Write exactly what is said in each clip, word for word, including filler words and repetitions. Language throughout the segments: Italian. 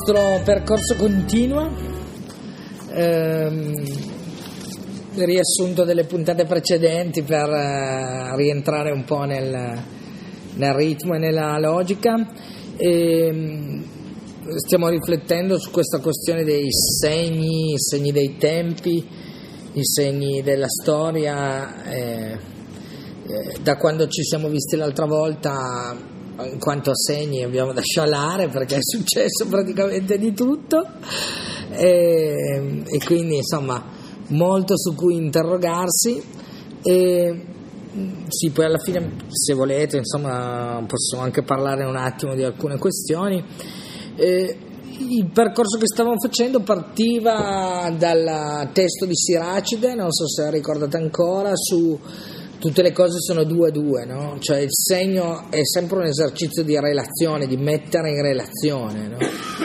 nostro percorso continua, ehm, riassunto delle puntate precedenti per eh, rientrare un po' nel, nel ritmo e nella logica. E, stiamo riflettendo su questa questione dei segni, i segni dei tempi, i segni della storia, eh, eh, da quando ci siamo visti l'altra volta. In quanto a segni abbiamo da scialare perché è successo praticamente di tutto e, e quindi insomma molto su cui interrogarsi e sì, poi alla fine se volete insomma possiamo anche parlare un attimo di alcune questioni. E il percorso che stavamo facendo partiva dal testo di Siracide, non so se ricordate ancora, su tutte le cose sono due a due, no? Cioè il segno è sempre un esercizio di relazione, di mettere in relazione, no?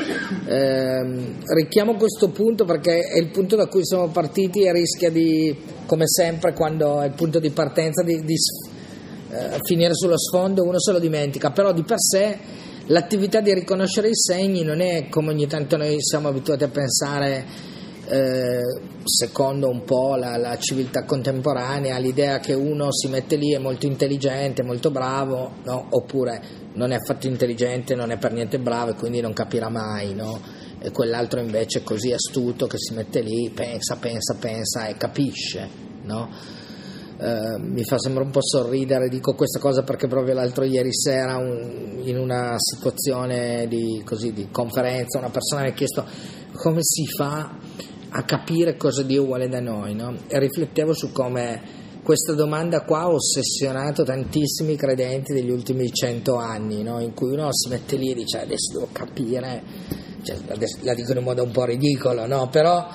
Eh, richiamo questo punto perché è il punto da cui siamo partiti e rischia di, come sempre quando è il punto di partenza, di, di eh, finire sullo sfondo, uno se lo dimentica, però di per sé l'attività di riconoscere i segni non è come ogni tanto noi siamo abituati a pensare. Eh, secondo un po' la, la civiltà contemporanea, l'idea che uno si mette lì è molto intelligente, molto bravo, no? Oppure non è affatto intelligente, non è per niente bravo e quindi non capirà mai, no? E quell'altro invece è così astuto che si mette lì, pensa, pensa, pensa e capisce, no? Eh, mi fa sempre un po' sorridere, dico questa cosa perché proprio l'altro ieri sera un, in una situazione di, così, di conferenza una persona mi ha chiesto come si fa a capire cosa Dio vuole da noi, no? E riflettevo su come questa domanda qua ha ossessionato tantissimi credenti degli ultimi cento anni, no? In cui uno si mette lì e dice adesso devo capire, cioè, adesso la dico in un modo un po' ridicolo, no? Però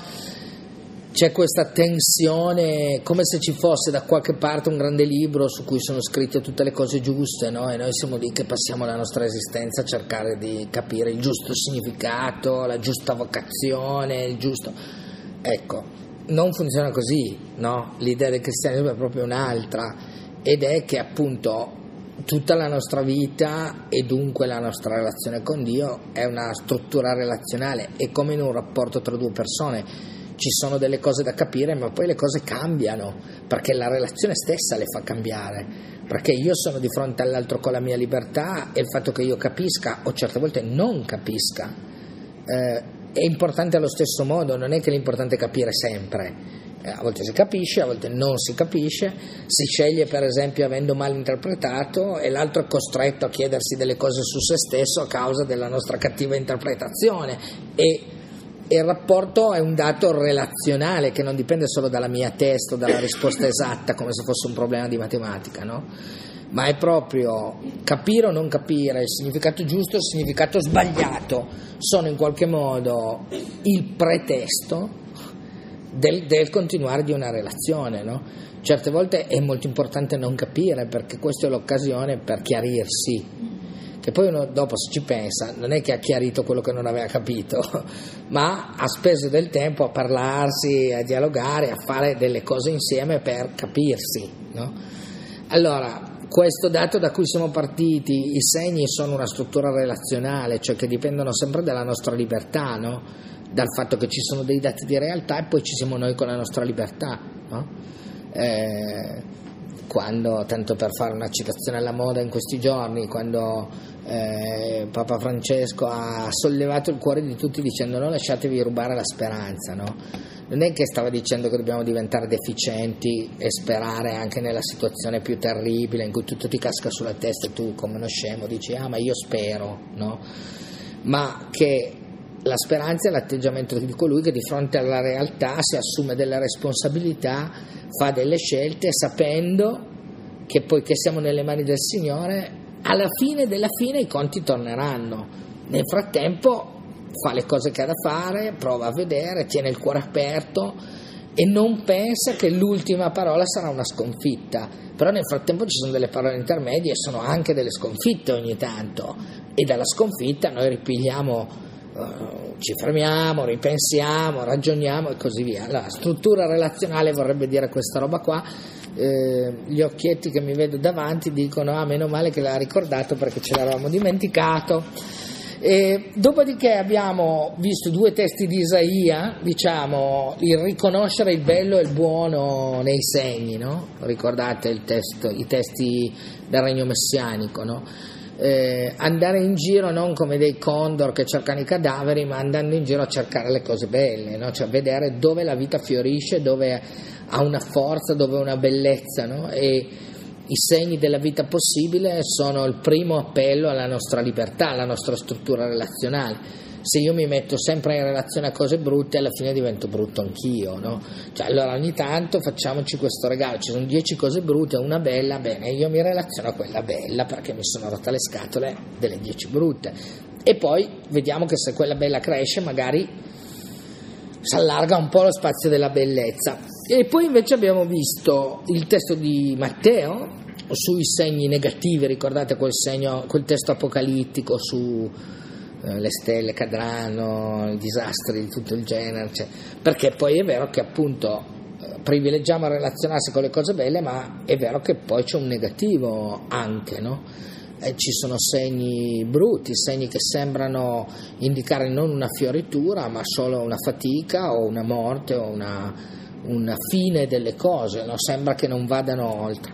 c'è questa tensione come se ci fosse da qualche parte un grande libro su cui sono scritte tutte le cose giuste, no? E noi siamo lì che passiamo la nostra esistenza a cercare di capire il giusto significato, la giusta vocazione, il giusto. Ecco, non funziona così, no? L'idea del cristianesimo è proprio un'altra, ed è che appunto tutta la nostra vita e dunque la nostra relazione con Dio è una struttura relazionale, e come in un rapporto tra due persone ci sono delle cose da capire, ma poi le cose cambiano, perché la relazione stessa le fa cambiare, perché io sono di fronte all'altro con la mia libertà e il fatto che io capisca o certe volte non capisca eh, è importante allo stesso modo. Non è che l'importante è capire sempre, eh, a volte si capisce, a volte non si capisce, si sceglie per esempio avendo mal interpretato e l'altro è costretto a chiedersi delle cose su se stesso a causa della nostra cattiva interpretazione, e il rapporto è un dato relazionale che non dipende solo dalla mia testa o dalla risposta esatta come se fosse un problema di matematica, no? Ma è proprio capire o non capire, il significato giusto e il significato sbagliato sono in qualche modo il pretesto del, del continuare di una relazione, no? Certe volte è molto importante non capire, perché questa è l'occasione per chiarirsi, che poi uno dopo, se ci pensa, non è che ha chiarito quello che non aveva capito, ma ha speso del tempo a parlarsi, a dialogare, a fare delle cose insieme per capirsi, no? Allora, questo dato da cui siamo partiti, i segni sono una struttura relazionale, cioè che dipendono sempre dalla nostra libertà, no? Dal fatto che ci sono dei dati di realtà e poi ci siamo noi con la nostra libertà, no? Eh, quando, tanto per fare una citazione alla moda in questi giorni, quando eh, Papa Francesco ha sollevato il cuore di tutti dicendo non lasciatevi rubare la speranza, no? Non è che stava dicendo che dobbiamo diventare deficienti e sperare anche nella situazione più terribile in cui tutto ti casca sulla testa e tu come uno scemo dici ah ma io spero, no? Ma che la speranza è l'atteggiamento di colui che di fronte alla realtà si assume delle responsabilità, fa delle scelte sapendo che poiché siamo nelle mani del Signore alla fine della fine i conti torneranno. Nel frattempo fa le cose che ha da fare, prova a vedere, tiene il cuore aperto e non pensa che l'ultima parola sarà una sconfitta, però nel frattempo ci sono delle parole intermedie e sono anche delle sconfitte ogni tanto, e dalla sconfitta noi ripigliamo, uh, ci fermiamo, ripensiamo, ragioniamo e così via. La struttura relazionale vorrebbe dire questa roba qua. Eh, gli occhietti che mi vedo davanti dicono ah meno male che l'ha ricordato perché ce l'avevamo dimenticato. E dopodiché abbiamo visto due testi di Isaia, diciamo, il riconoscere il bello e il buono nei segni, no? Ricordate il testo, i testi del regno messianico, no? Eh, andare in giro non come dei condor che cercano i cadaveri, ma andando in giro a cercare le cose belle, no? Cioè vedere dove la vita fiorisce, dove ha una forza, dove ha una bellezza, no? E i segni della vita possibile sono il primo appello alla nostra libertà, alla nostra struttura relazionale. Se io mi metto sempre in relazione a cose brutte, alla fine divento brutto anch'io, no? Cioè, allora ogni tanto facciamoci questo regalo, ci sono dieci cose brutte e una bella, bene, io mi relaziono a quella bella perché mi sono rotta le scatole delle dieci brutte. E poi vediamo che se quella bella cresce, magari si allarga un po' lo spazio della bellezza. E poi invece abbiamo visto il testo di Matteo sui segni negativi, ricordate quel segno, quel testo apocalittico su eh, le stelle cadranno, i disastri di tutto il genere, cioè, perché poi è vero che appunto eh, privilegiamo a relazionarsi con le cose belle, ma è vero che poi c'è un negativo anche, no? Eh, ci sono segni brutti, segni che sembrano indicare non una fioritura, ma solo una fatica o una morte o una una fine delle cose, no? Sembra che non vadano oltre.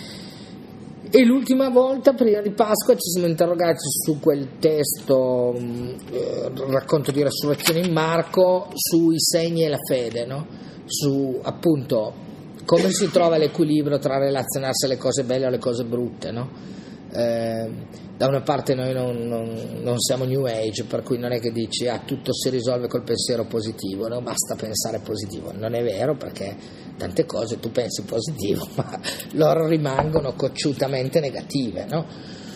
E l'ultima volta, prima di Pasqua, ci siamo interrogati su quel testo, eh, racconto di resurrezione in Marco, sui segni e la fede, no? Su appunto come si trova l'equilibrio tra relazionarsi alle cose belle e alle cose brutte, no? Eh, da una parte noi non, non, non siamo New Age, per cui non è che dici ah, tutto si risolve col pensiero positivo, no? Basta pensare positivo. Non è vero, perché tante cose tu pensi positivo ma loro rimangono cocciutamente negative, no?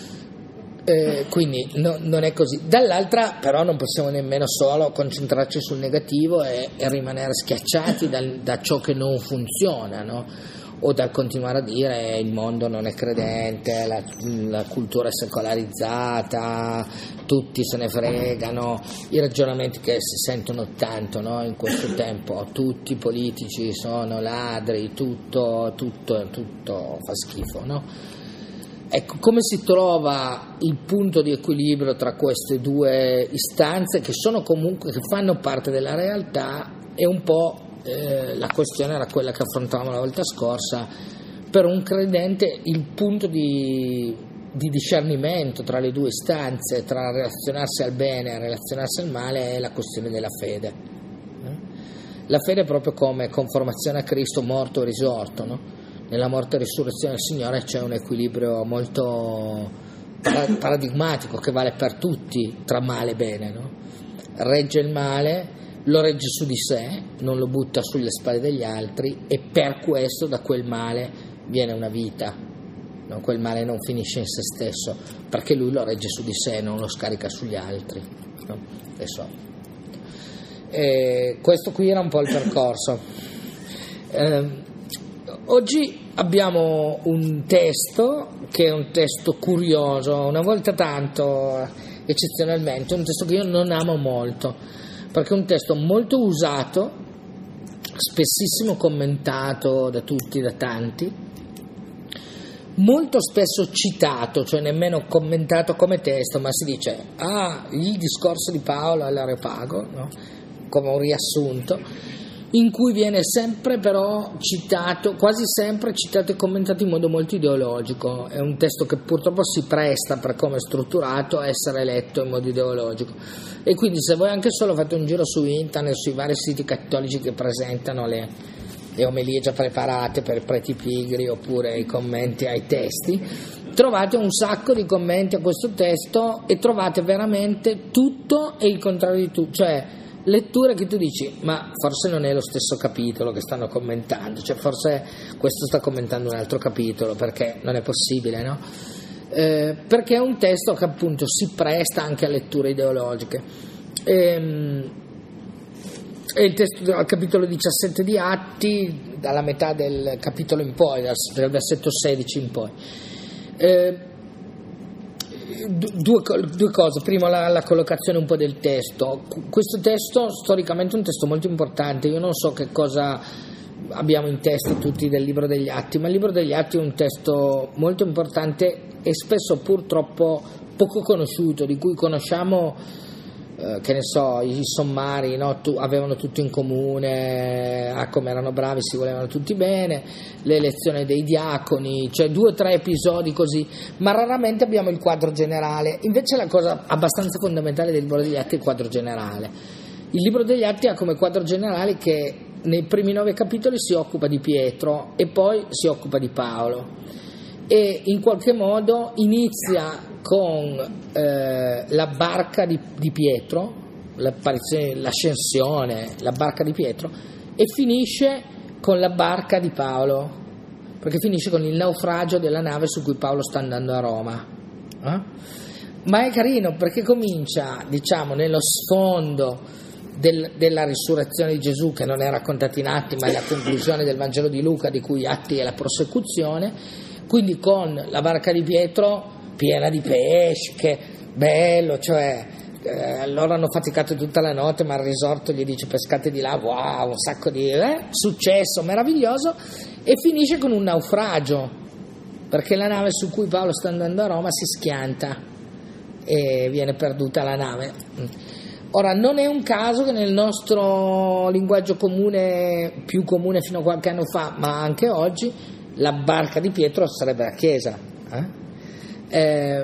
Eh, quindi no, non è così. Dall'altra però non possiamo nemmeno solo concentrarci sul negativo e, e rimanere schiacciati dal, da ciò che non funziona, no? O dal continuare a dire il mondo non è credente, la, la cultura è secolarizzata, tutti se ne fregano, i ragionamenti che si sentono tanto, no, in questo tempo, tutti i politici sono ladri, tutto, tutto, tutto fa schifo, no? Ecco, come si trova il punto di equilibrio tra queste due istanze che sono comunque, che fanno parte della realtà, è un po'. Eh, la questione era quella che affrontavamo la volta scorsa. Per un credente il punto di, di discernimento tra le due istanze, tra relazionarsi al bene e relazionarsi al male, è la questione della fede. eh? La fede è proprio come conformazione a Cristo morto e risorto, no? Nella morte e risurrezione del Signore c'è un equilibrio molto paradigmatico che vale per tutti tra male e bene, no? Regge il male, lo regge su di sé, non lo butta sulle spalle degli altri, e per questo da quel male viene una vita, no? Quel male non finisce in se stesso perché lui lo regge su di sé, non lo scarica sugli altri, no? Adesso, e questo qui era un po' il percorso. Eh, oggi abbiamo un testo che è un testo curioso, una volta tanto eccezionalmente, un testo che io non amo molto, perché è un testo molto usato, spessissimo commentato da tutti, da tanti, molto spesso citato, cioè nemmeno commentato come testo, ma si dice ah, il discorso di Paolo all'Areopago, no? Come un riassunto, in cui viene sempre però citato, quasi sempre citato e commentato in modo molto ideologico. È un testo che purtroppo si presta, per come è strutturato, a essere letto in modo ideologico, e quindi se voi anche solo fate un giro su internet, sui vari siti cattolici che presentano le, le omelie già preparate per preti pigri oppure i commenti ai testi, trovate un sacco di commenti a questo testo e trovate veramente tutto e il contrario di tutto, cioè letture che tu dici ma forse non è lo stesso capitolo che stanno commentando, cioè forse questo sta commentando un altro capitolo, perché non è possibile, no? Eh, perché è un testo che appunto si presta anche a letture ideologiche. Ehm, è il testo del capitolo diciassette di Atti, dalla metà del capitolo in poi, dal, dal versetto sedici in poi. Eh, Due, due cose, prima la, la collocazione un po' del testo. Questo testo storicamente è un testo molto importante, io non so che cosa abbiamo in testa tutti del Libro degli Atti, ma il Libro degli Atti è un testo molto importante e spesso purtroppo poco conosciuto, di cui conosciamo, eh, che ne so, i sommari, no? Tu, avevano tutto in comune, ah, come erano bravi, si volevano tutti bene, l'elezione dei diaconi, cioè due o tre episodi così, ma raramente abbiamo il quadro generale. Invece la cosa abbastanza fondamentale del Libro degli Atti è il quadro generale. Il Libro degli Atti ha come quadro generale che nei primi nove capitoli si occupa di Pietro e poi si occupa di Paolo, e in qualche modo inizia con eh, la barca di, di Pietro, l'apparizione, l'ascensione, la barca di Pietro, e finisce con la barca di Paolo, perché finisce con il naufragio della nave su cui Paolo sta andando a Roma. Eh? Ma è carino perché comincia, diciamo, nello sfondo Del, della risurrezione di Gesù, che non è raccontata in Atti ma è la conclusione del Vangelo di Luca, di cui Atti è la prosecuzione, quindi con la barca di Pietro piena di pesche, bello, cioè eh, loro hanno faticato tutta la notte, ma il risorto gli dice pescate di là, wow, un sacco di eh, successo meraviglioso, e finisce con un naufragio perché la nave su cui Paolo sta andando a Roma si schianta e viene perduta la nave. Ora, non è un caso che nel nostro linguaggio comune, più comune fino a qualche anno fa, ma anche oggi, la barca di Pietro sarebbe la Chiesa. Eh? Eh,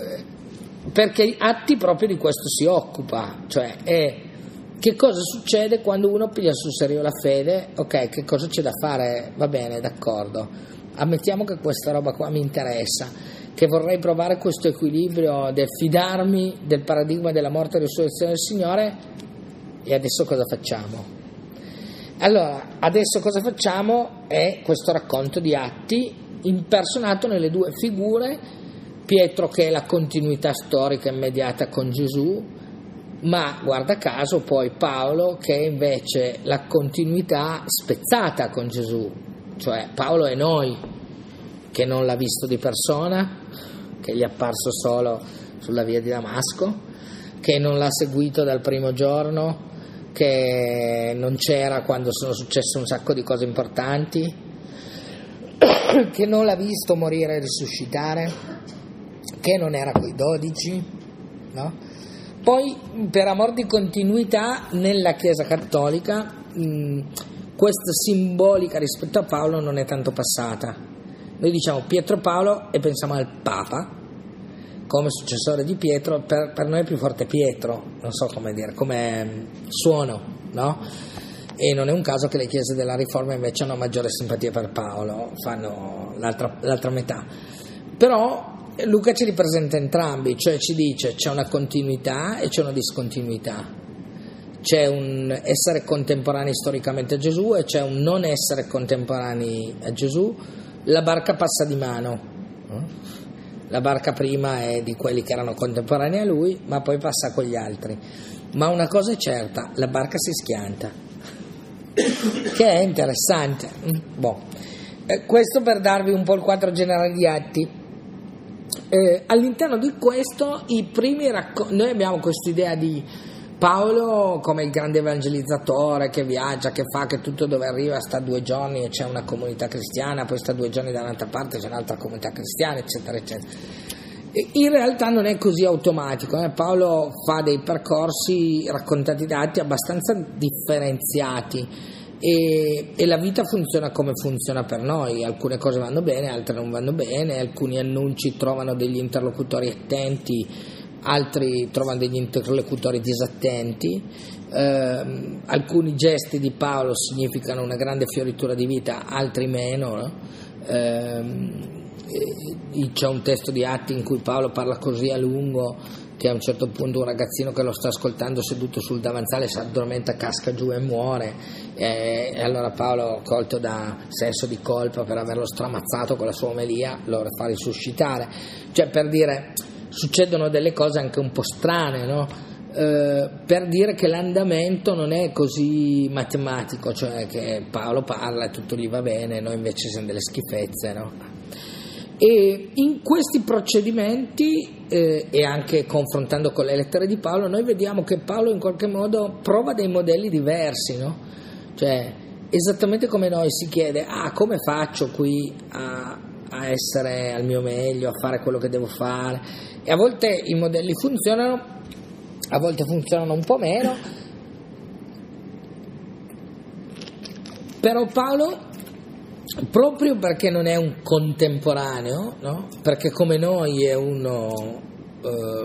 perché Atti proprio di questo si occupa, cioè è che cosa succede quando uno piglia sul serio la fede. Ok, che cosa c'è da fare? Va bene, d'accordo, ammettiamo che questa roba qua mi interessa, che vorrei provare questo equilibrio del fidarmi del paradigma della morte e risurrezione del Signore, e adesso cosa facciamo? Allora, adesso cosa facciamo è questo racconto di Atti impersonato nelle due figure, Pietro che è la continuità storica immediata con Gesù, ma guarda caso poi Paolo che è invece la continuità spezzata con Gesù, cioè Paolo è noi, che non l'ha visto di persona, che gli è apparso solo sulla via di Damasco, che non l'ha seguito dal primo giorno, che non c'era quando sono successe un sacco di cose importanti, che non l'ha visto morire e risuscitare, che non era coi dodici, no? Poi, per amor di continuità, nella Chiesa Cattolica mh, questa simbolica rispetto a Paolo non è tanto passata. Noi diciamo Pietro Paolo e pensiamo al Papa come successore di Pietro, per, per noi è più forte Pietro, non so come dire, come suono, no? E non è un caso che le chiese della Riforma invece hanno maggiore simpatia per Paolo, fanno l'altra, l'altra metà. Però Luca ci ripresenta entrambi, cioè ci dice c'è una continuità e c'è una discontinuità, c'è un essere contemporanei storicamente a Gesù e c'è un non essere contemporanei a Gesù. La barca passa di mano, la barca prima è di quelli che erano contemporanei a lui, ma poi passa con gli altri. Ma una cosa è certa, la barca si schianta, che è interessante. Boh. Eh, questo per darvi un po' il quadro generale di Atti. Eh, all'interno di questo i primi racconti, noi abbiamo questa idea di Paolo come il grande evangelizzatore che viaggia, che fa, che tutto dove arriva sta due giorni e c'è una comunità cristiana, poi sta due giorni da un'altra parte c'è un'altra comunità cristiana, eccetera eccetera. E in realtà non è così automatico, eh? Paolo fa dei percorsi raccontati da Atti abbastanza differenziati e, e la vita funziona come funziona per noi, alcune cose vanno bene, altre non vanno bene, alcuni annunci trovano degli interlocutori attenti, altri trovano degli interlocutori disattenti, eh, alcuni gesti di Paolo significano una grande fioritura di vita, altri meno, no? eh, c'è un testo di Atti in cui Paolo parla così a lungo che a un certo punto un ragazzino che lo sta ascoltando seduto sul davanzale si addormenta, casca giù e muore, e, e allora Paolo, colto da senso di colpa per averlo stramazzato con la sua omelia, lo fa risuscitare. Cioè, per dire, succedono delle cose anche un po' strane, no? Eh, per dire che l'andamento non è così matematico, cioè che Paolo parla e tutto gli va bene, noi invece siamo delle schifezze, no? E in questi procedimenti eh, e anche confrontando con le lettere di Paolo, noi vediamo che Paolo in qualche modo prova dei modelli diversi, no? Cioè esattamente come noi si chiede, ah, come faccio qui a, a essere al mio meglio, a fare quello che devo fare, e a volte i modelli funzionano, a volte funzionano un po' meno, però Paolo, proprio perché non è un contemporaneo, no? Perché come noi è uno eh,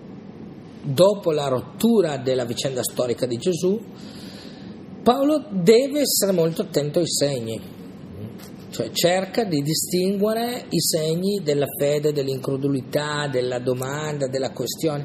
dopo la rottura della vicenda storica di Gesù, Paolo deve essere molto attento ai segni, cioè cerca di distinguere i segni della fede, dell'incredulità, della domanda, della questione.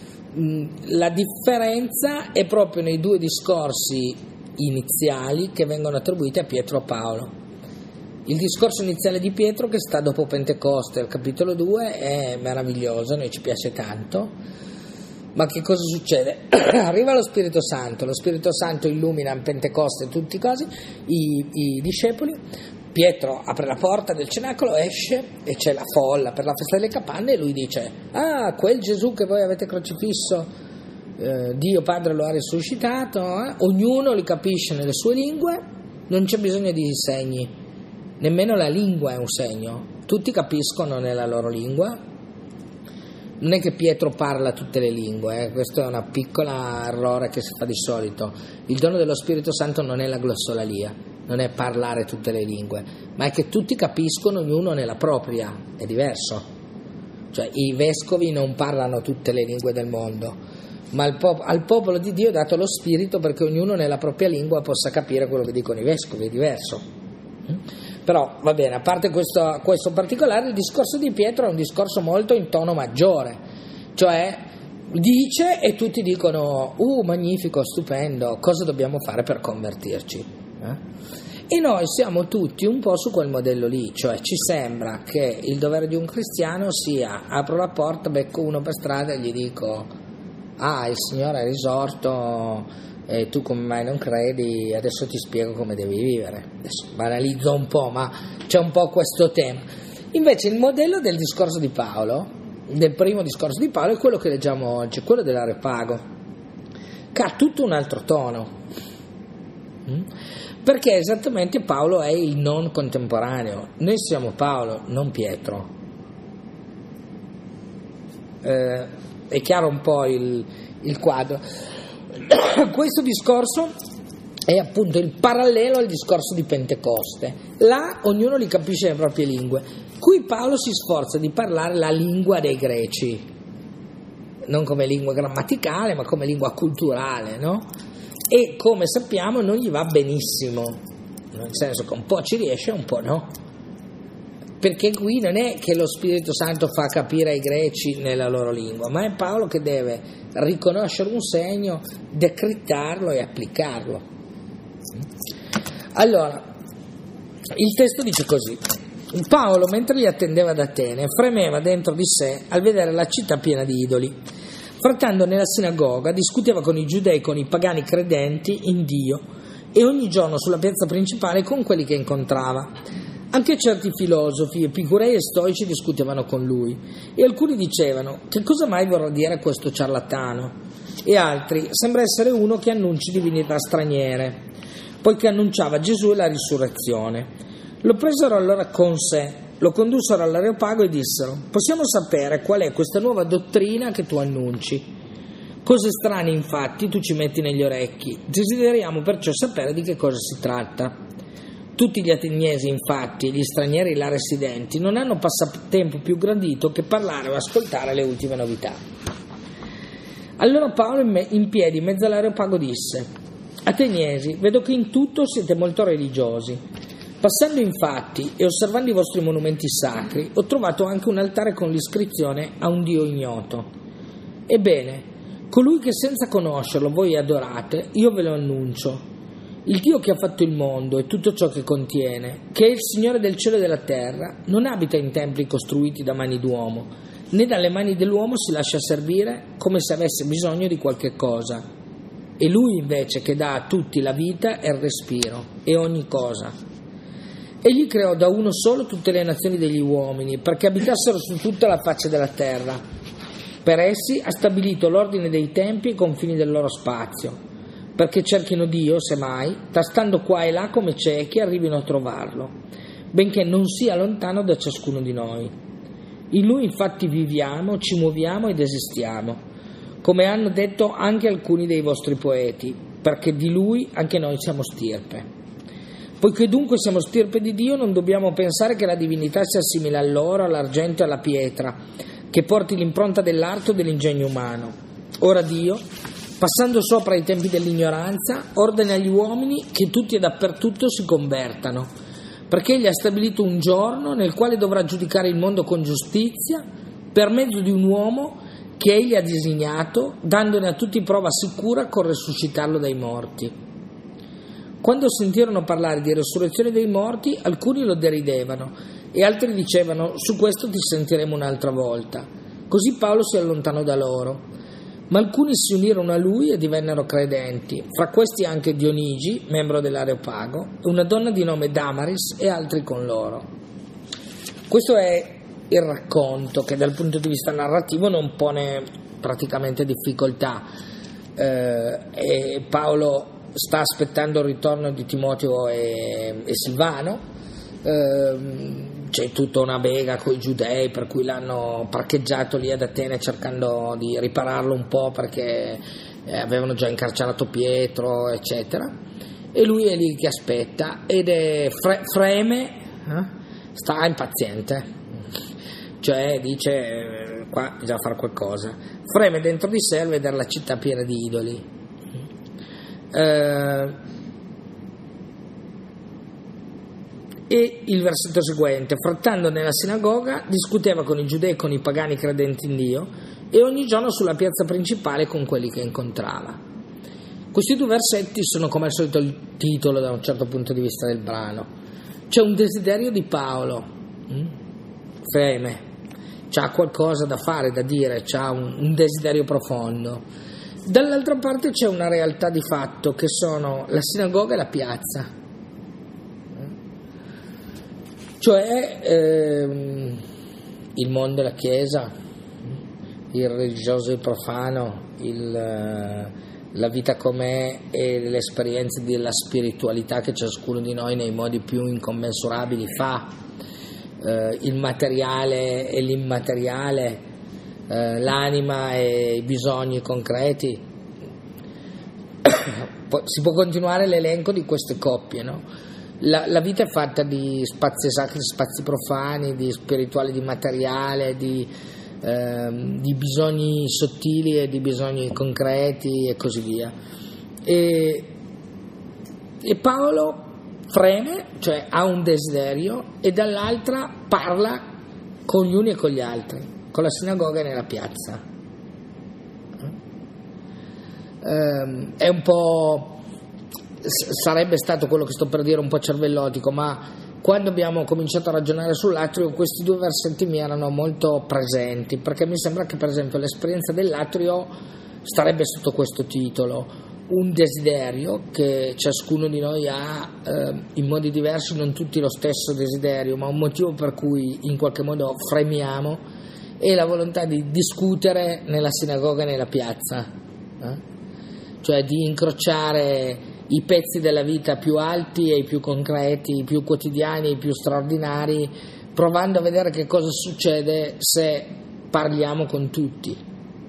La differenza è proprio nei due discorsi iniziali che vengono attribuiti a Pietro e a Paolo. Il discorso iniziale di Pietro, che sta dopo Pentecoste, al capitolo due, è meraviglioso, a noi ci piace tanto, ma che cosa succede? Arriva lo Spirito Santo, lo Spirito Santo illumina in Pentecoste tutti i cosi, i, i discepoli, Pietro apre la porta del cenacolo, esce e c'è la folla per la festa delle capanne e lui dice, ah, quel Gesù che voi avete crocifisso, eh, Dio Padre lo ha risuscitato, eh? Ognuno li capisce nelle sue lingue, non c'è bisogno di segni. Nemmeno la lingua è un segno, tutti capiscono nella loro lingua. Non è che Pietro parla tutte le lingue, eh? Questo è un piccolo errore che si fa di solito. Il dono dello Spirito Santo non è la glossolalia, non è parlare tutte le lingue, ma è che tutti capiscono ognuno nella propria, è diverso. Cioè i vescovi non parlano tutte le lingue del mondo, ma al, pop- al popolo di Dio è dato lo Spirito perché ognuno nella propria lingua possa capire quello che dicono i vescovi, è diverso. Però va bene, a parte questo, questo particolare, il discorso di Pietro è un discorso molto in tono maggiore, cioè dice e tutti dicono, uh, magnifico, stupendo, cosa dobbiamo fare per convertirci? Eh? E noi siamo tutti un po' su quel modello lì, cioè ci sembra che il dovere di un cristiano sia, apro la porta, becco uno per strada e gli dico, ah, il Signore è risorto, e tu come mai non credi, adesso ti spiego come devi vivere. Adesso banalizzo un po', ma c'è un po' questo tema. Invece il modello del discorso di Paolo, del primo discorso di Paolo, è quello che leggiamo oggi, quello dell'Areopago, che ha tutto un altro tono, perché esattamente Paolo è il non contemporaneo. Noi siamo Paolo, non Pietro. Eh, è chiaro un po' il, il quadro. Questo discorso è appunto il parallelo al discorso di Pentecoste. Là ognuno li capisce le proprie lingue. Qui Paolo si sforza di parlare la lingua dei greci, non come lingua grammaticale, ma come lingua culturale, no? E come sappiamo non gli va benissimo, nel senso che un po' ci riesce e un po' no. Perché qui non è che lo Spirito Santo fa capire ai greci nella loro lingua, ma è Paolo che deve riconoscere un segno, decrettarlo e applicarlo. Allora, il testo dice così: Paolo, mentre li attendeva ad Atene, fremeva dentro di sé al vedere la città piena di idoli. Frattando nella sinagoga, discuteva con i giudei e con i pagani credenti in Dio, e ogni giorno sulla piazza principale con quelli che incontrava. Anche certi filosofi, epicurei e stoici discutevano con lui, e alcuni dicevano: che cosa mai vorrà dire questo ciarlatano? E altri: sembra essere uno che annunci divinità straniere, poiché annunciava Gesù e la risurrezione. Lo presero allora con sé, lo condussero all'Areopago e dissero: possiamo sapere qual è questa nuova dottrina che tu annunci? Cose strane infatti tu ci metti negli orecchi, desideriamo perciò sapere di che cosa si tratta. Tutti gli ateniesi, infatti, e gli stranieri là residenti, non hanno passatempo più gradito che parlare o ascoltare le ultime novità. Allora Paolo, in piedi in mezzo all'Areopago, disse: Ateniesi, vedo che in tutto siete molto religiosi. Passando infatti e osservando i vostri monumenti sacri, ho trovato anche un altare con l'iscrizione a un Dio ignoto. Ebbene, colui che senza conoscerlo voi adorate, io ve lo annuncio. Il Dio che ha fatto il mondo e tutto ciò che contiene, che è il Signore del cielo e della terra, non abita in templi costruiti da mani d'uomo, né dalle mani dell'uomo si lascia servire come se avesse bisogno di qualche cosa. È Lui invece che dà a tutti la vita e il respiro e ogni cosa. Egli creò da uno solo tutte le nazioni degli uomini, perché abitassero su tutta la faccia della terra. Per essi ha stabilito l'ordine dei tempi e i confini del loro spazio. perché cerchino Dio, semmai, tastando qua e là come ciechi, arrivino a trovarlo, benché non sia lontano da ciascuno di noi. In Lui infatti viviamo, ci muoviamo ed esistiamo, come hanno detto anche alcuni dei vostri poeti, perché di Lui anche noi siamo stirpe. Poiché dunque siamo stirpe di Dio, non dobbiamo pensare che la divinità sia simile all'oro, all'argento e alla pietra, che porti l'impronta dell'arte o dell'ingegno umano. Ora Dio, passando sopra i tempi dell'ignoranza, ordina agli uomini che tutti e dappertutto si convertano, perché Egli ha stabilito un giorno nel quale dovrà giudicare il mondo con giustizia per mezzo di un uomo che Egli ha designato, dandone a tutti prova sicura col resuscitarlo dai morti. Quando sentirono parlare di resurrezione dei morti, alcuni lo deridevano e altri dicevano: su questo ti sentiremo un'altra volta. Così Paolo si allontanò da loro. Ma alcuni si unirono a lui e divennero credenti, fra questi anche Dionigi, membro dell'Areopago, una donna di nome Damaris e altri con loro. Questo è il racconto che dal punto di vista narrativo non pone praticamente difficoltà. Eh, e Paolo sta aspettando il ritorno di Timoteo e, e Silvano. Eh, c'è tutta una bega con i giudei, per cui l'hanno parcheggiato lì ad Atene cercando di ripararlo un po', perché eh, avevano già incarcerato Pietro, eccetera, e lui è lì che aspetta ed è fre- freme, eh? sta impaziente, cioè dice eh, qua bisogna fare qualcosa, freme dentro di sé al vedere la città piena di idoli. eh, E il versetto seguente: frattando nella sinagoga, discuteva con i giudei e con i pagani credenti in Dio, e ogni giorno sulla piazza principale con quelli che incontrava. Questi due versetti sono come al solito il titolo da un certo punto di vista del brano. C'è un desiderio di Paolo, hm? freme, c'ha qualcosa da fare, da dire, c'ha un, un desiderio profondo. Dall'altra parte c'è una realtà di fatto, che sono la sinagoga e la piazza. Cioè ehm, il mondo e la Chiesa, il religioso e il profano, il, la vita com'è e le esperienze della spiritualità che ciascuno di noi nei modi più incommensurabili fa, eh, il materiale e l'immateriale, eh, l'anima e i bisogni concreti. Si può continuare l'elenco di queste coppie, no? La, la vita è fatta di spazi sacri, spazi profani, di spirituale, di materiale, di, ehm, di bisogni sottili e di bisogni concreti e così via. E, e Paolo freme, cioè ha un desiderio, e dall'altra parla con gli uni e con gli altri, con la sinagoga e nella piazza. Ehm, è un po'... sarebbe stato quello che sto per dire un po' cervellotico, ma quando abbiamo cominciato a ragionare sull'atrio questi due versetti mi erano molto presenti, perché mi sembra che per esempio l'esperienza dell'atrio starebbe sotto questo titolo: un desiderio che ciascuno di noi ha eh, in modi diversi, non tutti lo stesso desiderio, ma un motivo per cui in qualche modo fremiamo, e la volontà di discutere nella sinagoga e nella piazza, eh? Cioè di incrociare i pezzi della vita più alti e i più concreti, i più quotidiani, i più straordinari, provando a vedere che cosa succede se parliamo con tutti.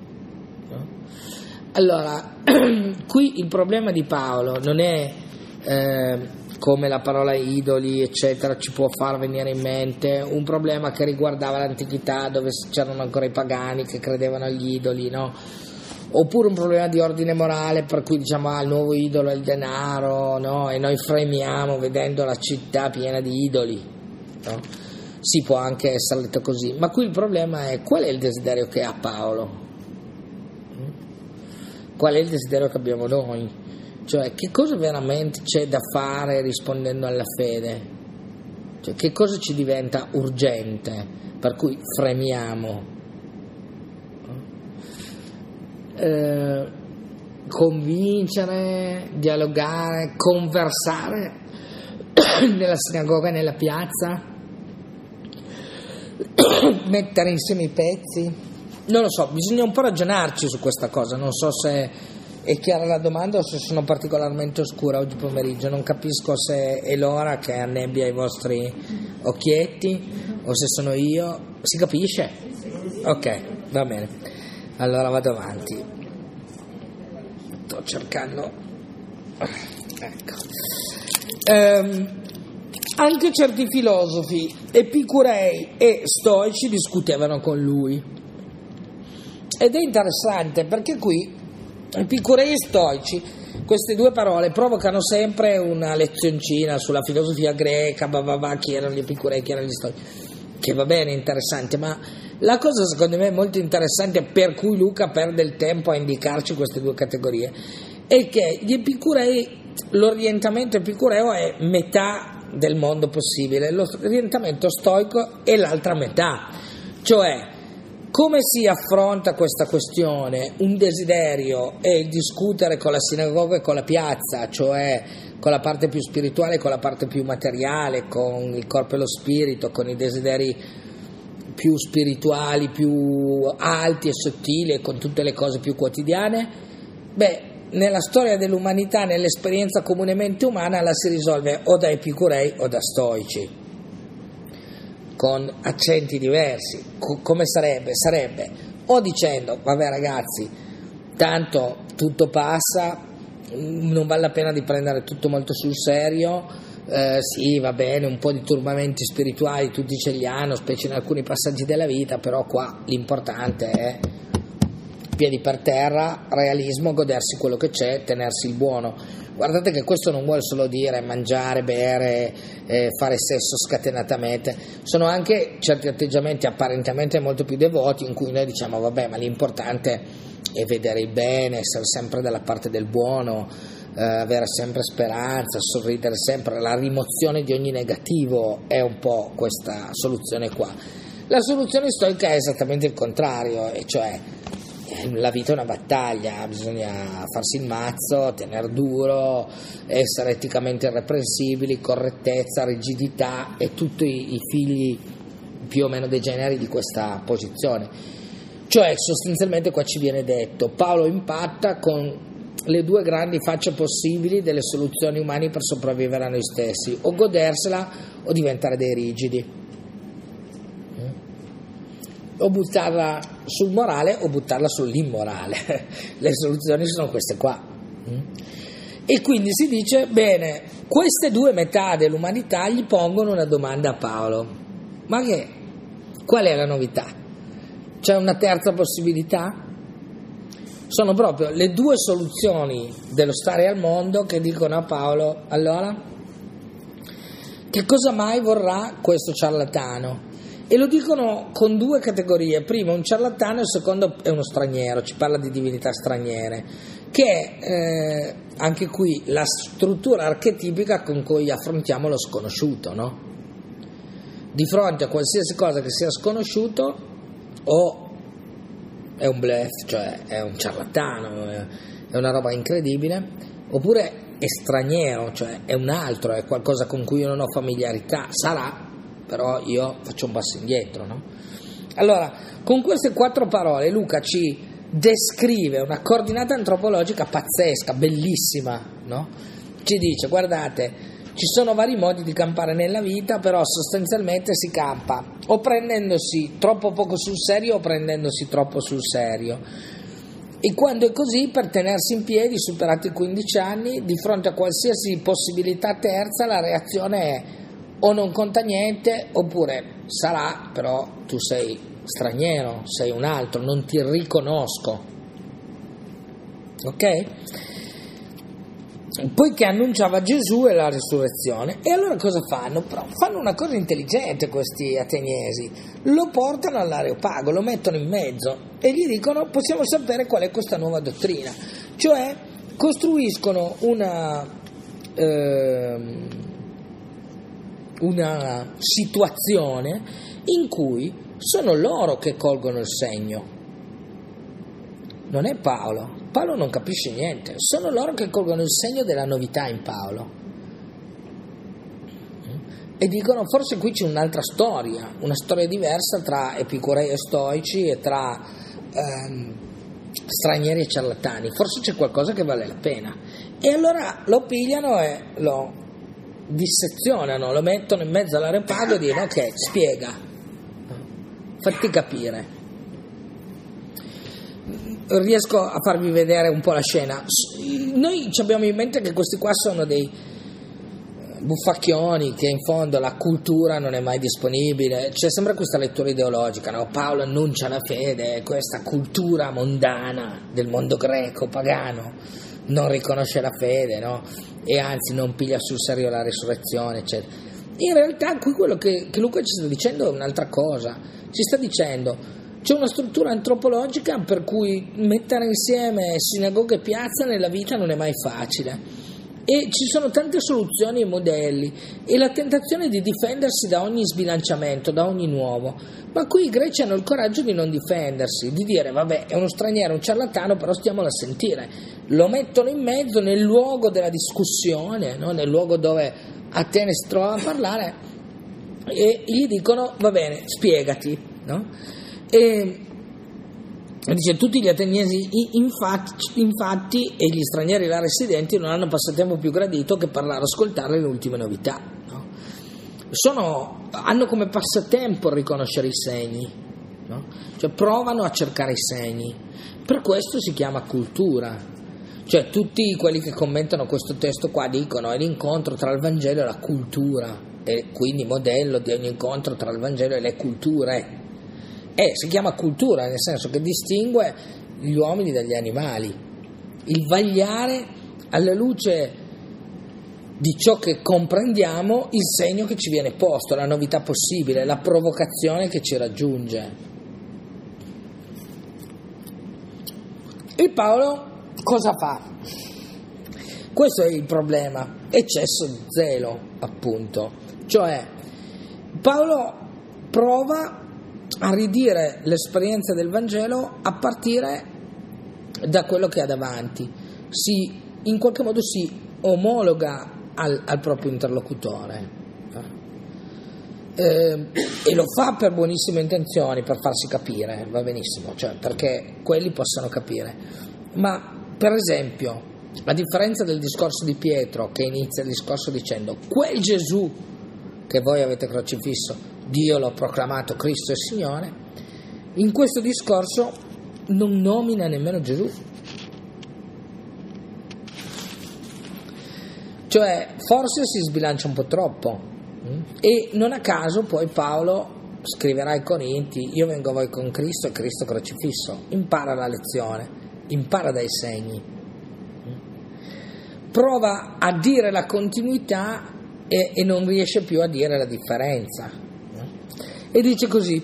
Allora, qui il problema di Paolo non è eh, come la parola idoli, eccetera, ci può far venire in mente, un problema che riguardava l'antichità, dove c'erano ancora i pagani che credevano agli idoli, no? Oppure un problema di ordine morale, per cui diciamo ah, il nuovo idolo è il denaro, no? E noi fremiamo vedendo la città piena di idoli, no? Si può anche essere letto così, ma qui il problema è: qual è il desiderio che ha Paolo? Qual è il desiderio che abbiamo noi? Cioè, che cosa veramente c'è da fare rispondendo alla fede? Cioè, che cosa ci diventa urgente per cui fremiamo? Eh, convincere, dialogare, conversare nella sinagoga e nella piazza, mettere insieme i pezzi, non lo so, bisogna un po' ragionarci su questa cosa, non so se È chiara la domanda o se sono particolarmente oscura oggi pomeriggio? Non capisco se è l'ora che annebbia i vostri occhietti o se sono io. Si capisce? Ok, va bene. Allora vado avanti. Sto cercando. Ecco. Ehm, anche certi filosofi epicurei e stoici discutevano con lui. Ed è interessante perché qui epicurei e stoici, queste due parole provocano sempre una lezioncina sulla filosofia greca, bah bah bah, chi erano gli epicurei, chi erano gli stoici, che va bene, interessante, ma la cosa secondo me molto interessante per cui Luca perde il tempo a indicarci queste due categorie è che gli epicurei, l'orientamento epicureo è metà del mondo possibile, l'orientamento stoico è l'altra metà, cioè come si affronta questa questione? Un desiderio è il discutere con la sinagoga e con la piazza, cioè con la parte più spirituale e con la parte più materiale, con il corpo e lo spirito, con i desideri più spirituali, più alti e sottili e con tutte le cose più quotidiane. Beh, nella storia dell'umanità, nell'esperienza comunemente umana, la si risolve o da epicurei o da stoici, con accenti diversi. Co- come sarebbe? Sarebbe o dicendo, vabbè ragazzi, tanto tutto passa, non vale la pena di prendere tutto molto sul serio, eh, sì va bene, un po' di turbamenti spirituali tutti ce li hanno, specie in alcuni passaggi della vita, però qua l'importante è piedi per terra, realismo, godersi quello che c'è, tenersi il buono. Guardate che questo non vuol solo dire mangiare, bere, eh, fare sesso scatenatamente, sono anche certi atteggiamenti apparentemente molto più devoti in cui noi diciamo vabbè, ma l'importante è vedere il bene, essere sempre dalla parte del buono, eh, avere sempre speranza, sorridere sempre, la rimozione di ogni negativo è un po' questa soluzione qua. La soluzione stoica è esattamente il contrario, e cioè la vita è una battaglia, bisogna farsi il mazzo, tener duro, essere eticamente irreprensibili, correttezza, rigidità e tutti i figli più o meno degeneri di questa posizione. Cioè sostanzialmente qua ci viene detto, Paolo impatta con le due grandi facce possibili delle soluzioni umane per sopravvivere a noi stessi, o godersela o diventare dei rigidi, o buttarla sul morale o buttarla sull'immorale. Le soluzioni sono queste qua. E quindi si dice, bene, queste due metà dell'umanità gli pongono una domanda a Paolo. Ma che? Qual è la novità? C'è una terza possibilità? Sono proprio le due soluzioni dello stare al mondo che dicono a Paolo, allora, che cosa mai vorrà questo ciarlatano? E lo dicono con due categorie, primo un ciarlatano e il secondo è uno straniero, ci parla di divinità straniere, che è eh, anche qui la struttura archetipica con cui affrontiamo lo sconosciuto, no? Di fronte a qualsiasi cosa che sia sconosciuto, o è un bluff, cioè è un ciarlatano, è una roba incredibile, oppure è straniero, cioè è un altro, è qualcosa con cui io non ho familiarità, sarà, però io faccio un passo indietro, no? Allora, con queste quattro parole Luca ci descrive una coordinata antropologica pazzesca, bellissima, no? Ci dice, guardate, ci sono vari modi di campare nella vita, però sostanzialmente si campa o prendendosi troppo poco sul serio o prendendosi troppo sul serio. E quando è così, per tenersi in piedi, superati i quindici anni, di fronte a qualsiasi possibilità terza, la reazione è o non conta niente, oppure sarà, però tu sei straniero, sei un altro, non ti riconosco. Ok? Poiché annunciava Gesù e la risurrezione. E allora cosa fanno? Però fanno una cosa intelligente questi ateniesi, lo portano all'Areopago, lo mettono in mezzo e gli dicono possiamo sapere qual è questa nuova dottrina, cioè costruiscono una ehm, una situazione in cui sono loro che colgono il segno, non è Paolo. Paolo non capisce niente, sono loro che colgono il segno della novità in Paolo e dicono forse qui c'è un'altra storia, una storia diversa tra epicurei e stoici e tra ehm, stranieri e ciarlatani, forse c'è qualcosa che vale la pena. E allora lo pigliano e lo dissezionano, lo mettono in mezzo all'areopago e dicono: ok, spiega, fatti capire. Riesco a farvi vedere un po' la scena. Noi ci abbiamo in mente che questi qua sono dei buffacchioni, che in fondo la cultura non è mai disponibile, c'è sempre questa lettura ideologica, no? Paolo annuncia la fede, questa cultura mondana del mondo greco pagano non riconosce la fede, no? E anzi non piglia sul serio la risurrezione, eccetera. In realtà qui quello che, che Luca ci sta dicendo è un'altra cosa. Ci sta dicendo: c'è una struttura antropologica per cui mettere insieme sinagoga e piazza nella vita non è mai facile. E ci sono tante soluzioni e modelli, e la tentazione di difendersi da ogni sbilanciamento, da ogni nuovo. Ma qui i greci hanno il coraggio di non difendersi, di dire: vabbè, è uno straniero, un ciarlatano, però stiamolo a sentire. Lo mettono in mezzo nel luogo della discussione, no? Nel luogo dove Atene si trova a parlare, e gli dicono: va bene, spiegati, no? E dice: tutti gli ateniesi infatti, infatti e gli stranieri là residenti non hanno passatempo più gradito che parlare, ascoltare le ultime novità, no? Sono, hanno come passatempo riconoscere i segni, no? Cioè provano a cercare i segni. Per questo si chiama cultura. Cioè tutti quelli che commentano questo testo qua dicono: è l'incontro tra il Vangelo e la cultura, e quindi modello di ogni incontro tra il Vangelo e le culture. Eh, si chiama cultura nel senso che distingue gli uomini dagli animali, il vagliare alla luce di ciò che comprendiamo il segno che ci viene posto, la novità possibile, la provocazione che ci raggiunge. E Paolo cosa fa? Questo è il problema: eccesso di zelo, appunto. Cioè Paolo prova a ridire l'esperienza del Vangelo a partire da quello che ha davanti, si, in qualche modo si omologa al, al proprio interlocutore, eh, e lo fa per buonissime intenzioni, per farsi capire, va benissimo, cioè perché quelli possano capire. Ma per esempio, a differenza del discorso di Pietro, che inizia il discorso dicendo: quel Gesù che voi avete crocifisso, Dio l'ha proclamato Cristo e Signore, in questo discorso non nomina nemmeno Gesù. Cioè forse si sbilancia un po' troppo, e non a caso poi Paolo scriverà ai Corinti: io vengo a voi con Cristo e Cristo crocifisso. Impara la lezione, impara dai segni, prova a dire la continuità e, e non riesce più a dire la differenza. E dice così: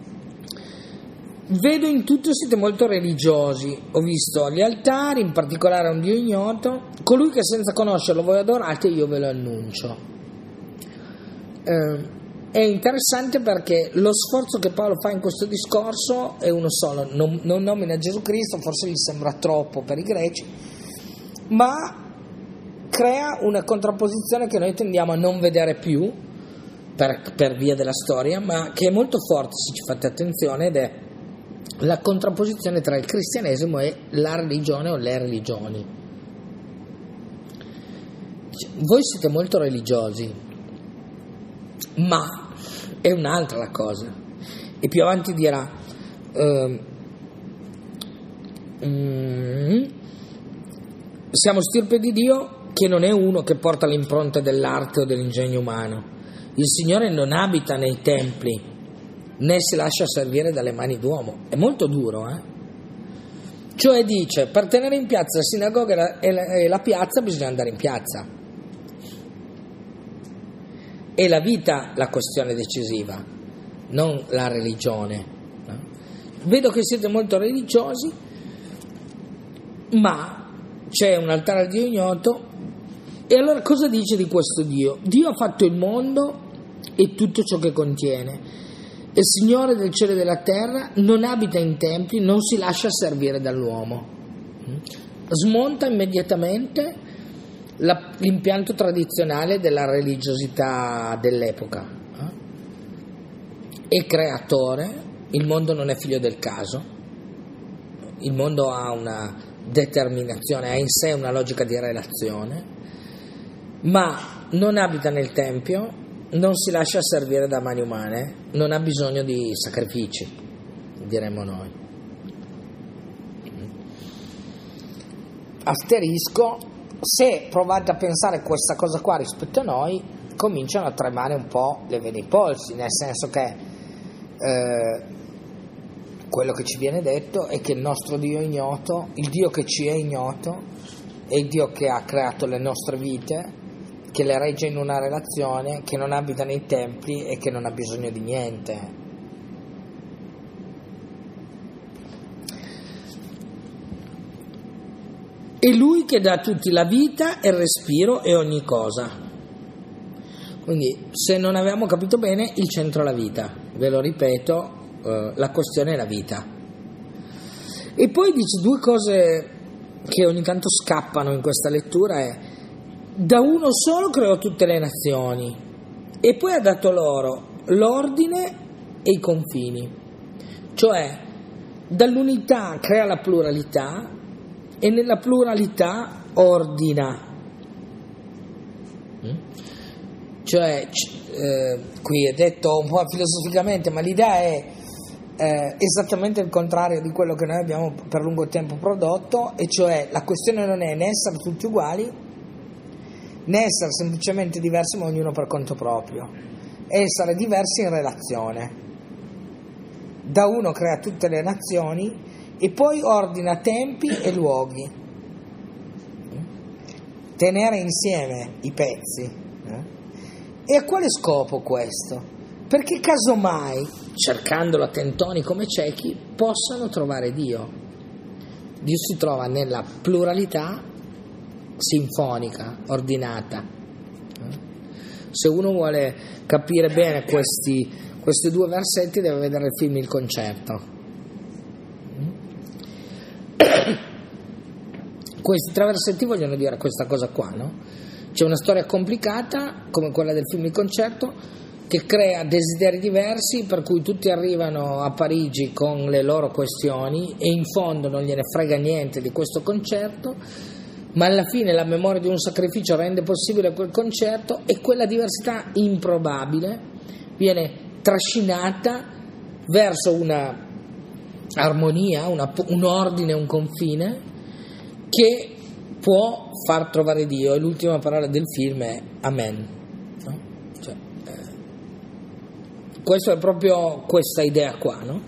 vedo in tutto siete molto religiosi, ho visto agli altari, in particolare a un Dio ignoto, colui che senza conoscerlo voi adorate, io ve lo annuncio. Eh, è interessante perché lo sforzo che Paolo fa in questo discorso è uno solo: non, non nomina Gesù Cristo, forse gli sembra troppo per i greci, ma crea una contrapposizione che noi tendiamo a non vedere più Per, per via della storia, ma che è molto forte se ci fate attenzione, ed è la contrapposizione tra il cristianesimo e la religione o le religioni. Voi siete molto religiosi, ma è un'altra la cosa. E più avanti dirà: uh, mm, siamo stirpe di Dio, che non è uno che porta l'impronta dell'arte o dell'ingegno umano. Il Signore non abita nei templi, né si lascia servire dalle mani d'uomo. È molto duro, eh? Cioè dice: per tenere in piazza la sinagoga e la, e la piazza bisogna andare in piazza. È la vita la questione decisiva, non la religione, no? Vedo che siete molto religiosi, ma c'è un altare al Dio ignoto. E allora cosa dice di questo Dio? Dio ha fatto il mondo e tutto ciò che contiene, è Signore del cielo e della terra, non abita in templi, non si lascia servire dall'uomo. Smonta immediatamente la, l'impianto tradizionale della religiosità dell'epoca. È creatore, il mondo non è figlio del caso, il mondo ha una determinazione, ha in sé una logica di relazione, ma non abita nel tempio, non si lascia servire da mani umane, non ha bisogno di sacrifici, diremmo noi. Asterisco, se provate a pensare questa cosa qua rispetto a noi, cominciano a tremare un po' le vene ai polsi, nel senso che eh, quello che ci viene detto è che il nostro Dio è ignoto, il Dio che ci è ignoto, è il Dio che ha creato le nostre vite, che le regge in una relazione, che non abita nei templi e che non ha bisogno di niente. È Lui che dà a tutti la vita e il respiro e ogni cosa. Quindi, se non avevamo capito bene, il centro è la vita. Ve lo ripeto, eh, la questione è la vita. E poi dice due cose che ogni tanto scappano in questa lettura: è da uno solo creò tutte le nazioni e poi ha dato loro l'ordine e i confini. Cioè, dall'unità crea la pluralità e nella pluralità ordina. Cioè, eh, qui è detto un po' filosoficamente, ma l'idea è eh, esattamente il contrario di quello che noi abbiamo per lungo tempo prodotto, e cioè la questione non è né essere tutti uguali, né essere semplicemente diversi ma ognuno per conto proprio, è essere diversi in relazione. Da uno crea tutte le nazioni e poi ordina tempi e luoghi, tenere insieme i pezzi. Eh? E a quale scopo questo? Perché casomai, cercandolo a tentoni come ciechi, possano trovare Dio. Dio si trova nella pluralità sinfonica, ordinata. Se uno vuole capire bene questi, questi due versetti, deve vedere il film Il Concerto. Questi tre versetti vogliono dire questa cosa qua, no? C'è una storia complicata, come quella del film Il Concerto, che crea desideri diversi, per cui tutti arrivano a Parigi con le loro questioni e in fondo non gliene frega niente di questo concerto, ma alla fine la memoria di un sacrificio rende possibile quel concerto e quella diversità improbabile viene trascinata verso una armonia, una, un ordine, un confine che può far trovare Dio, e l'ultima parola del film è Amen. No? Cioè, eh, questo è proprio questa idea qua, no?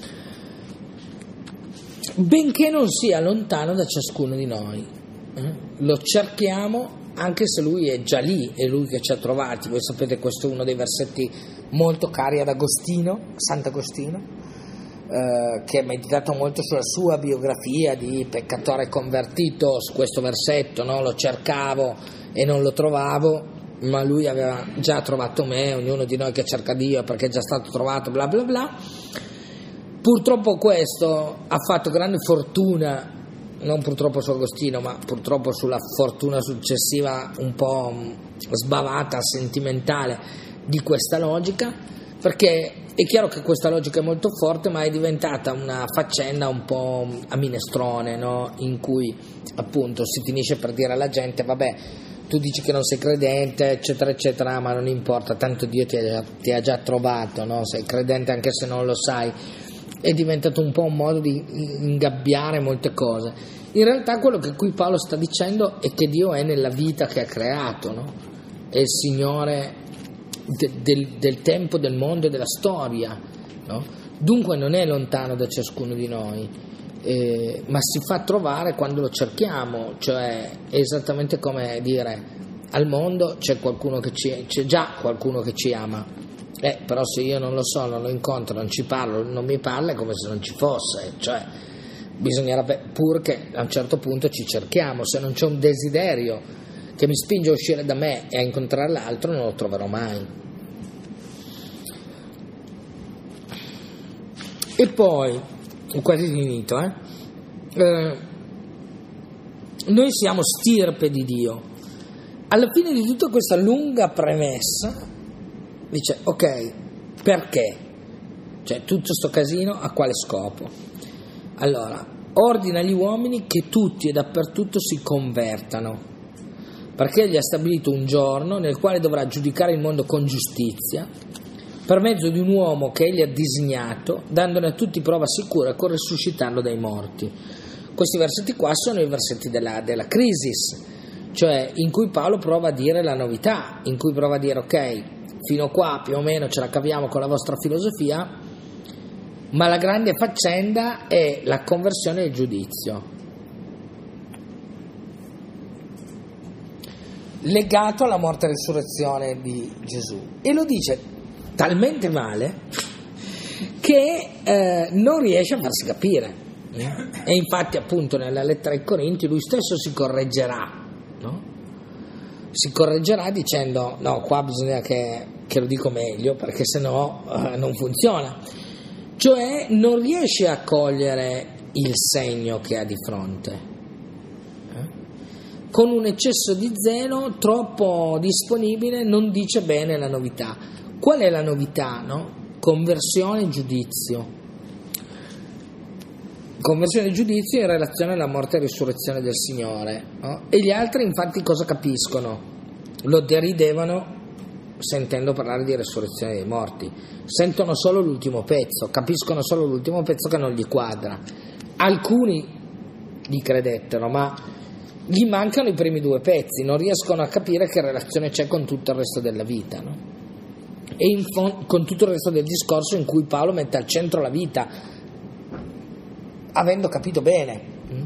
Benché non sia lontano da ciascuno di noi, eh? Lo cerchiamo anche se Lui è già lì, è Lui che ci ha trovati. Voi sapete, questo è uno dei versetti molto cari ad Agostino, Sant'Agostino, Uh, che ha meditato molto sulla sua biografia di peccatore convertito, su questo versetto, no? Lo cercavo e non lo trovavo, ma lui aveva già trovato me, ognuno di noi che cerca Dio perché è già stato trovato, bla bla bla. Purtroppo questo ha fatto grande fortuna, non purtroppo su Agostino, ma purtroppo sulla fortuna successiva un po' sbavata, sentimentale di questa logica, perché è chiaro che questa logica è molto forte, ma è diventata una faccenda un po' a minestrone, no? In cui appunto si finisce per dire alla gente: vabbè, tu dici che non sei credente, eccetera eccetera, ma non importa, tanto Dio ti ha, ti ha già trovato, no? Sei credente anche se non lo sai. È diventato un po' un modo di ingabbiare molte cose. In realtà quello che qui Paolo sta dicendo è che Dio è nella vita che ha creato, no? È il Signore De, del, del tempo, del mondo e della storia, no? Dunque non è lontano da ciascuno di noi, eh, ma si fa trovare quando lo cerchiamo. Cioè è esattamente come dire: al mondo c'è qualcuno che ci, c'è già qualcuno che ci ama, eh, però se io non lo so, non lo incontro, non ci parlo, non mi parla, è come se non ci fosse. Cioè bisognerebbe pur che a un certo punto ci cerchiamo. Se non c'è un desiderio che mi spinge a uscire da me e a incontrare l'altro, non lo troverò mai. E poi, ho quasi finito, eh? Eh, noi siamo stirpe di Dio. Alla fine di tutta questa lunga premessa dice: ok, perché? Cioè tutto sto casino a quale scopo? Allora, ordina agli uomini che tutti e dappertutto si convertano, perché egli ha stabilito un giorno nel quale dovrà giudicare il mondo con giustizia, per mezzo di un uomo che egli ha disegnato, dandone a tutti prova sicura con risuscitarlo dai morti. Questi versetti qua sono i versetti della, della crisis, cioè in cui Paolo prova a dire la novità, in cui prova a dire ok, fino a qua più o meno ce la caviamo con la vostra filosofia, ma la grande faccenda è la conversione e il giudizio, legato alla morte e risurrezione di Gesù, e lo dice talmente male che eh, non riesce a farsi capire. E infatti appunto nella lettera ai Corinti lui stesso si correggerà, no? Si correggerà dicendo no, qua bisogna che, che lo dico meglio perché sennò eh, non funziona, cioè non riesce a cogliere il segno che ha di fronte, eh? Con un eccesso di zelo troppo disponibile non dice bene la novità. Qual è la novità, no? Conversione e giudizio. Conversione e giudizio in relazione alla morte e risurrezione del Signore, no? E gli altri infatti cosa capiscono? Lo deridevano sentendo parlare di risurrezione dei morti, sentono solo l'ultimo pezzo, capiscono solo l'ultimo pezzo che non gli quadra. Alcuni gli credettero, ma gli mancano i primi due pezzi, non riescono a capire che relazione c'è con tutto il resto della vita, no? E in fo- con tutto il resto del discorso in cui Paolo mette al centro la vita, avendo capito bene.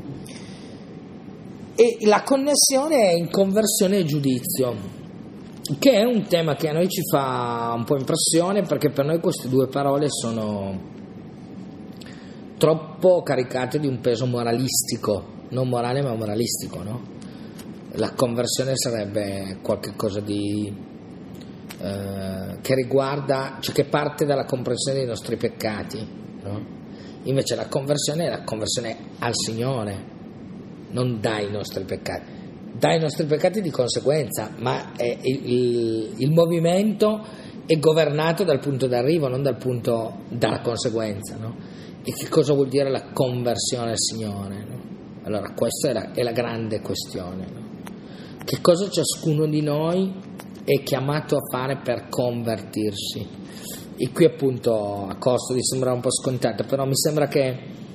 E la connessione è in conversione e giudizio, che è un tema che a noi ci fa un po' impressione, perché per noi queste due parole sono troppo caricate di un peso moralistico, non morale ma moralistico, no? La conversione sarebbe qualcosa di eh, che riguarda, cioè che parte dalla comprensione dei nostri peccati, no? Invece la conversione è la conversione al Signore, non dai nostri peccati, dai nostri peccati di conseguenza, ma è il, il, il movimento è governato dal punto d'arrivo, non dal punto dalla conseguenza, no? E che cosa vuol dire la conversione al Signore, no? Allora questa è la, è la grande questione, no? Che cosa ciascuno di noi è chiamato a fare per convertirsi? E qui appunto a costo di sembrare un po' scontato, però mi sembra che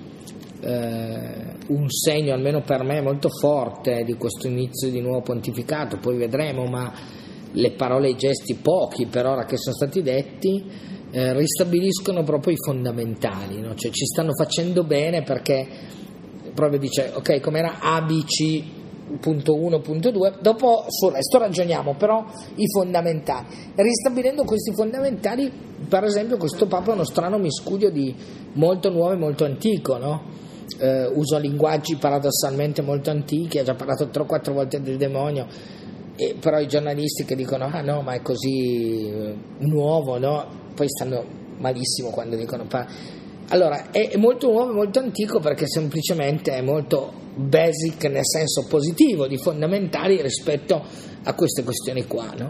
eh, un segno, almeno per me, molto forte di questo inizio di nuovo pontificato, poi vedremo, ma le parole e i gesti, pochi per ora che sono stati detti, eh, ristabiliscono proprio i fondamentali, no? Cioè ci stanno facendo bene, perché proprio dice ok, com'era A B C punto uno punto due, dopo sul resto ragioniamo, però i fondamentali, ristabilendo questi fondamentali. Per esempio questo Papa è uno strano miscuglio di molto nuovo e molto antico, no? Eh, usa linguaggi paradossalmente molto antichi, ha già parlato tre o quattro volte del demonio, e però i giornalisti che dicono ah no, ma è così eh, nuovo, no? Poi stanno malissimo quando dicono pa- allora è, è molto nuovo e molto antico perché semplicemente è molto basic nel senso positivo, di fondamentali rispetto a queste questioni qua, no?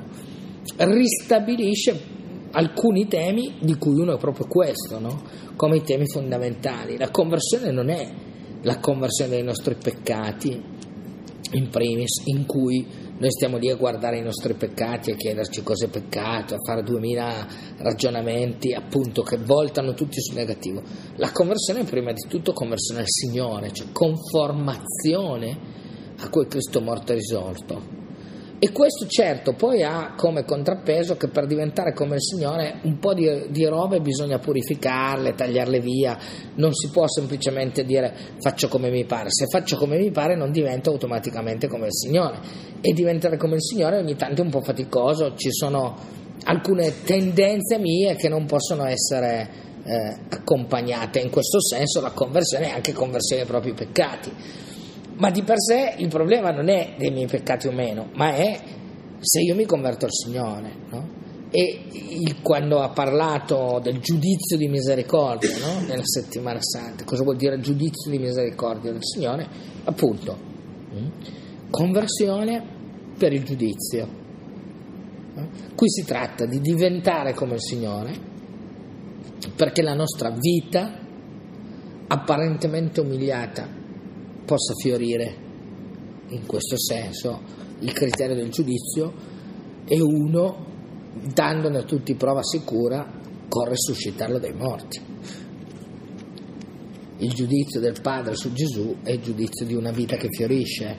Ristabilisce alcuni temi di cui uno è proprio questo, no? Come i temi fondamentali. La conversione non è la conversione dei nostri peccati in primis, in cui noi stiamo lì a guardare i nostri peccati, a chiederci cosa è peccato, a fare duemila ragionamenti appunto che voltano tutti sul negativo. La conversione è prima di tutto conversione al Signore, cioè conformazione a quel Cristo morto e risorto. E questo certo poi ha come contrappeso che per diventare come il Signore un po' di, di robe bisogna purificarle, tagliarle via, non si può semplicemente dire faccio come mi pare. Se faccio come mi pare non divento automaticamente come il Signore, e diventare come il Signore ogni tanto è un po' faticoso, ci sono alcune tendenze mie che non possono essere eh, accompagnate. In questo senso la conversione è anche conversione ai propri peccati. Ma di per sé il problema non è dei miei peccati o meno, ma è se io mi converto al Signore, no? E il, quando ha parlato del giudizio di misericordia, no? Nella settimana santa, cosa vuol dire giudizio di misericordia del Signore? Appunto, mh? conversione per il giudizio. No? Qui si tratta di diventare come il Signore, perché la nostra vita apparentemente umiliata possa fiorire in questo senso il criterio del giudizio, e uno, dandone a tutti prova sicura, corre a suscitarlo dai morti. Il giudizio del Padre su Gesù è il giudizio di una vita che fiorisce.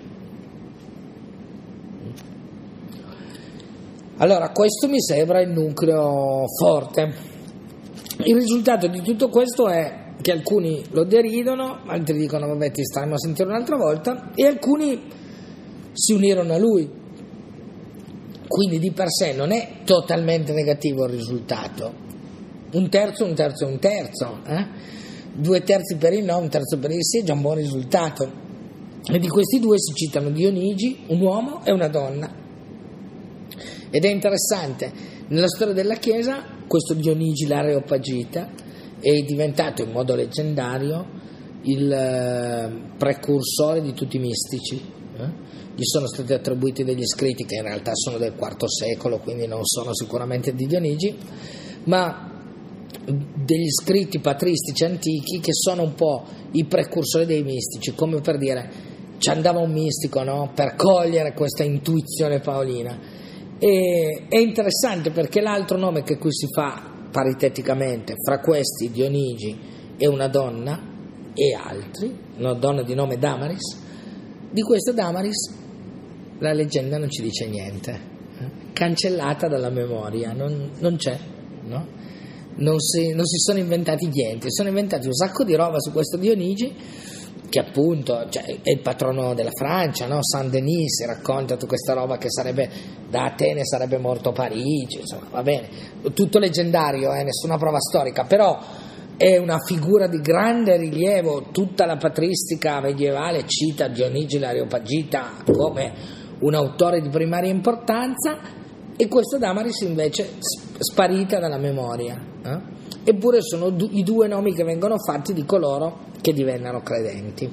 Allora, questo mi sembra il nucleo forte. Il risultato di tutto questo è che alcuni lo deridono, altri dicono vabbè, ti staremo a sentire un'altra volta, e alcuni si unirono a lui. Quindi di per sé non è totalmente negativo il risultato. Un terzo, un terzo, un terzo, eh? Due terzi per il no, un terzo per il sì, è già un buon risultato. E di questi due si citano Dionigi, un uomo e una donna. Ed è interessante, nella storia della Chiesa questo Dionigi l'Areopagita è diventato in modo leggendario il precursore di tutti i mistici. Eh? Gli sono stati attribuiti degli scritti che in realtà sono del quarto secolo, quindi non sono sicuramente di Dionigi, ma degli scritti patristici antichi che sono un po' i precursori dei mistici, come per dire ci andava un mistico, no? Per cogliere questa intuizione paolina. E è interessante perché l'altro nome che qui si fa pariteticamente fra questi Dionigi e una donna e altri, una donna di nome Damaris, di questa Damaris la leggenda non ci dice niente, cancellata dalla memoria, non, non c'è, no? Non si, non si sono inventati niente, sono inventati un sacco di roba su questo Dionigi, che appunto, cioè, è il patrono della Francia, no? Saint-Denis si racconta tutta questa roba che sarebbe da Atene sarebbe morto a Parigi, insomma, va bene, tutto leggendario, eh, nessuna prova storica, però è una figura di grande rilievo. Tutta la patristica medievale cita Dionigi l'Areopagita come un autore di primaria importanza, e questa Damaris invece sparita dalla memoria, eh? Eppure sono du- i due nomi che vengono fatti di coloro che divennero credenti.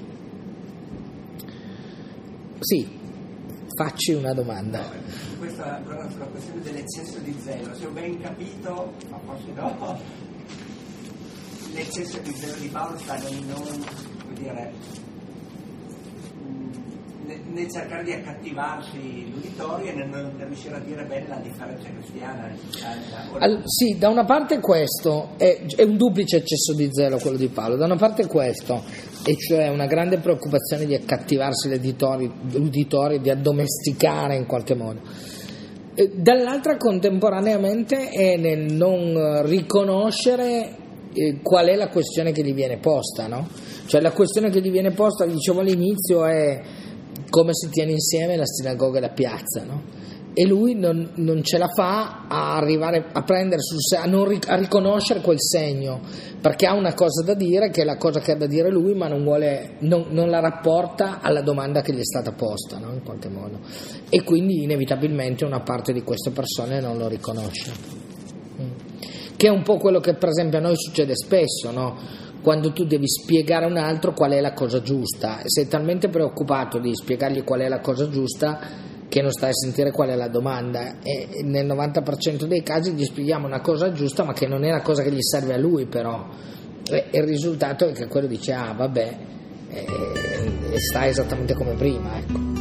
Sì, facci una domanda. No, questa è sulla questione dell'eccesso di zelo, se ho ben capito, ma forse no, l'eccesso di zelo di Paolo sta nel non, come dire, nel cercare di accattivarsi l'uditorio e nel non riuscire a dire bene la differenza cristiana. All, sì, da una parte questo è, è un duplice eccesso di zelo quello di Paolo, da una parte questo, e cioè una grande preoccupazione di accattivarsi l'uditorio, di addomesticare in qualche modo. E dall'altra contemporaneamente è nel non riconoscere eh, qual è la questione che gli viene posta, no? Cioè la questione che gli viene posta, dicevo all'inizio, è come si tiene insieme la sinagoga e la piazza, no? E lui non, non ce la fa a arrivare a prendere sul sé, a, non, a riconoscere quel segno, perché ha una cosa da dire che è la cosa che ha da dire lui, ma non vuole, non, non la rapporta alla domanda che gli è stata posta, no? In qualche modo, e quindi inevitabilmente una parte di queste persone non lo riconosce, che è un po' quello che per esempio a noi succede spesso, no? Quando tu devi spiegare a un altro qual è la cosa giusta, sei talmente preoccupato di spiegargli qual è la cosa giusta che non stai a sentire qual è la domanda, e nel novanta per cento dei casi gli spieghiamo una cosa giusta ma che non è la cosa che gli serve a lui, però, e il risultato è che quello dice ah vabbè, e sta esattamente come prima, ecco.